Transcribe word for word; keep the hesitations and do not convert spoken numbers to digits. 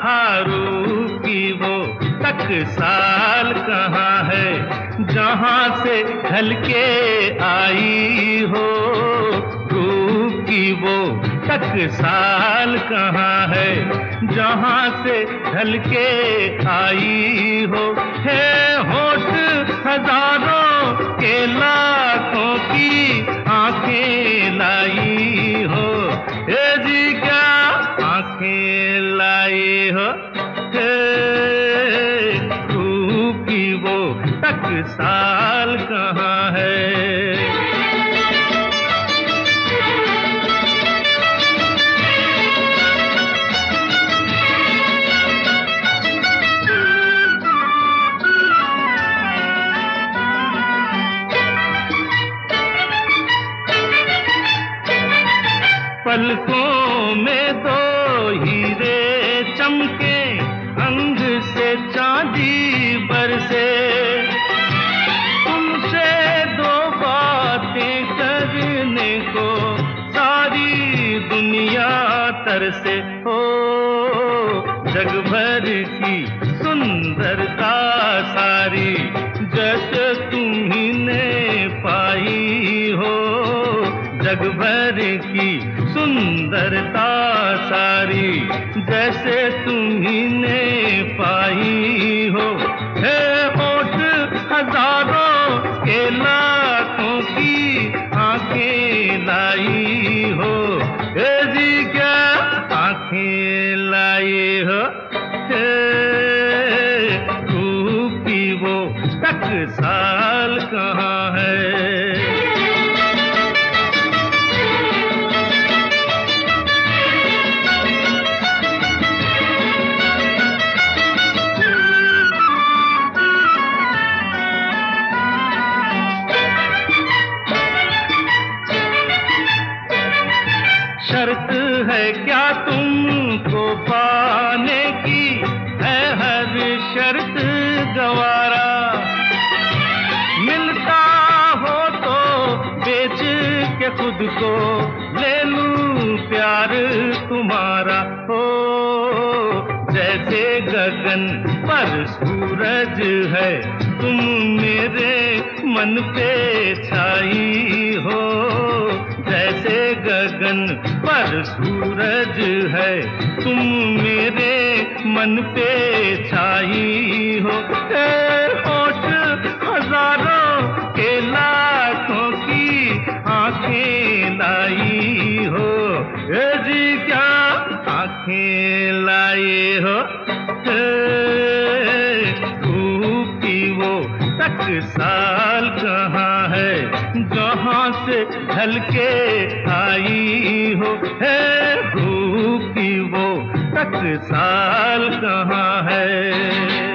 रूप की वो टकसाल कहाँ है जहाँ से ढल के आई हो। रूप की वो टकसाल कहाँ है जहाँ से ढल के आई हो। है होठ हजारों के लाखों की आंखें लाई हो। ए जी क्या आंखें लाई हो। रूप की वो टकसाल कहाँ है। पलकों में दो हीरे चमके, अंग से चांदी बरसे। तुमसे दो बातें करने को सारी दुनिया तरसे। हो जग भर की सुंदरता सारी जैसे तुम्हीने पाई हो। जग भर की सुंदरता सारी जैसे तुम्हीने पाई हो। है होठ हजारों के लाखों की आंखें लाई हो। ए जी क्या आंखें लाई हो। रूप की वो टकसाल कहाँ है। शर्त है क्या तुमको पाने की, है हर शर्त गवारा। मिलता हो तो बेच के खुद को ले लूं प्यार तुम्हारा। हो जैसे गगन पर सूरज है तुम मेरे मन पे छाई हो। जैसे गगन पर सूरज है तुम मेरे मन पे छाई हो। होठ हजारों के लाखों की आंखें लाई हो। ए जी क्या आंखें लाई हो। रूप की वो टकसाल कहाँ है जहाँ से ढल के आई हो। है रूप की वो टकसाल कहाँ है।